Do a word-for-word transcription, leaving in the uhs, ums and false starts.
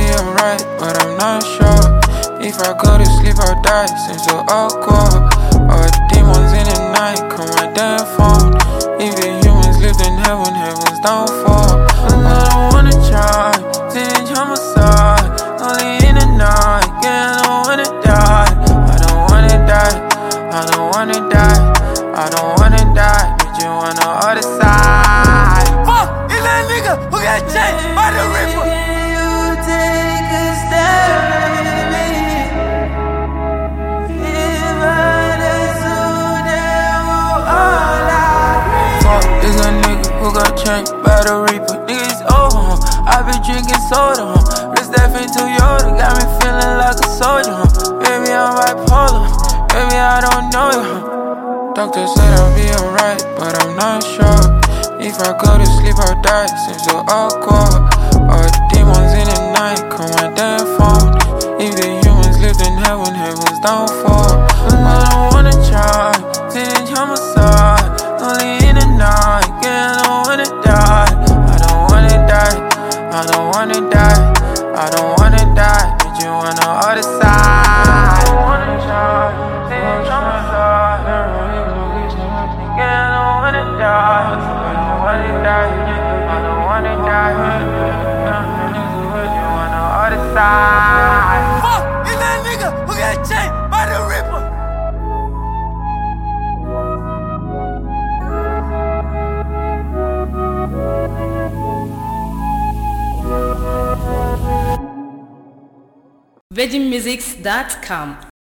be alright, but I'm not sure. If I go to sleep, I'll die, seems so awkward. All the demons in the night, call my damn phone. If the humans lived in heaven, heaven's downfall. I don't wanna try, sitting on my side. Only in the night, yeah, I don't wanna die. I don't wanna die, I don't wanna die. I don't wanna die, but you on the other side. Fuck, is that nigga who got changed by the Reaper? You take a step with me. If I do, then we'll all die. Fuck, is a nigga who got changed by the Reaper. Niggas over, huh? I been drinking soda, huh? Wrist that fit Toyota, got me feeling like a soldier, huh? Baby, I'm bipolar, baby, I don't know you, huh? Doctor said I'll be alright, but I'm not sure. If I go to sleep, I'll die, seems so awkward. All the demons in the night, call my damn phone. If the humans lived in heaven, heaven's downfall. I don't wanna try, sitting on my side. Only in the night, yeah, I don't wanna die. I don't wanna die, I don't wanna die. I don't wanna die, but you on the other side. I don't wanna try, sitting on my side. Yeah, I don't wanna die. I don't wanna die. I don't wanna die. You on the other side. Fuck, is that nigga who got changed by the Reaper? virgin musics dot com